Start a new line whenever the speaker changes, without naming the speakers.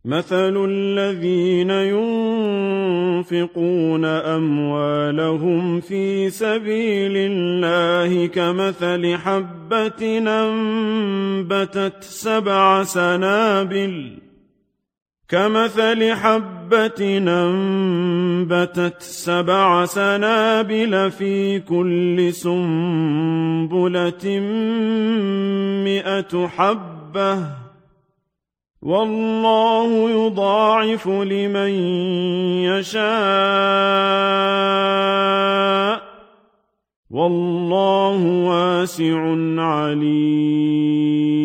مثل الذين ينفقون أموالهم في سبيل الله كمثل حبة أنبتت 7 سنابل في كل سنبلة 100 حبة والله يضاعف لمن يشاء والله واسع عليم